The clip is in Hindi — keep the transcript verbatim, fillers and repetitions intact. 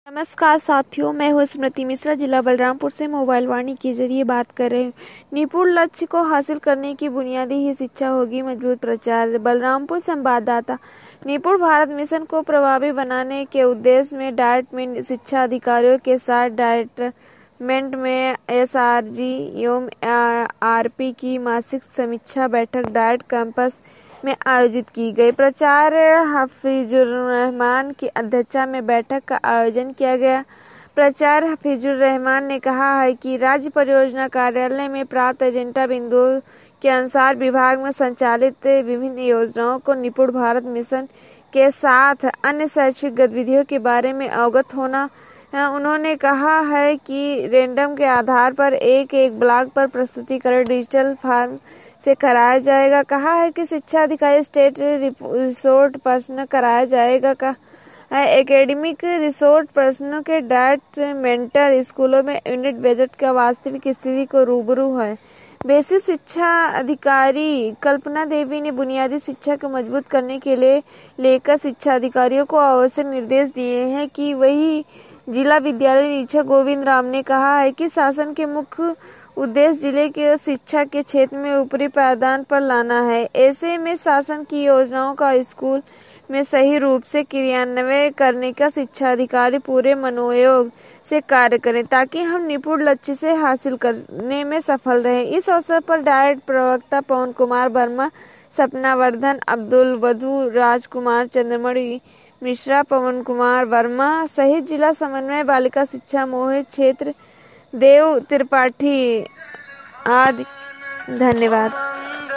नमस्कार साथियों, मैं हूँ स्मृति मिश्रा। जिला बलरामपुर से मोबाइल वाणी के जरिए बात कर रहे हूँ। निपुण लक्ष्य को हासिल करने की बुनियादी ही शिक्षा होगी मजबूत प्रचार। बलरामपुर संवाददाता। निपुण भारत मिशन को प्रभावी बनाने के उद्देश्य में डाइट में शिक्षा अधिकारियों के साथ डिपार्टमेंट में एसआरजी एवं आरपी की मासिक समीक्षा बैठक डाइट कैंपस में आयोजित की गई। प्राचार्य हफीजुर रहमान की अध्यक्षता में बैठक का आयोजन किया गया। प्राचार्य हफीजुर रहमान ने कहा है कि राज्य परियोजना कार्यालय में प्राप्त एजेंडा बिंदुओं के अनुसार विभाग में संचालित विभिन्न योजनाओं को निपुण भारत मिशन के साथ अन्य शैक्षिक गतिविधियों के बारे में अवगत होना है। उन्होंने कहा है कि रैंडम के आधार पर एक एक ब्लॉक पर प्रस्तुतिकरण डिजिटल फॉर्म से कराया जाएगा। कहा है कि शिक्षा अधिकारी स्टेट रिसोर्स पर्सन कराया जाएगा। का एकेडमिक रिसोर्स पर्सनों के डाइट मेंटर स्कूलों में यूनिट बजट का वास्तविक स्थिति को रूबरू है। बेसिक शिक्षा अधिकारी कल्पना देवी ने बुनियादी शिक्षा को मजबूत करने के लिए लेकर शिक्षा अधिकारियों को आवश्यक निर्देश दिए हैं कि वही जिला विद्यालय निरीक्षक गोविंद राम ने कहा है कि शासन के मुख्य उद्देश्य जिले के शिक्षा के क्षेत्र में ऊपरी पायदान पर लाना है। ऐसे में शासन की योजनाओं का स्कूल में सही रूप से क्रियान्वयन करने का शिक्षा अधिकारी पूरे मनोयोग से कार्य करें ताकि हम निपुण लक्ष्य से हासिल करने में सफल रहें। इस अवसर पर डाइट प्रवक्ता पवन कुमार वर्मा, सपना वर्धन, अब्दुल वधू, राजकुमार चंद्रमणि मिश्रा, पवन कुमार वर्मा सहित जिला समन्वय बालिका शिक्षा मोहित क्षेत्र देव त्रिपाठी आदि। धन्यवाद।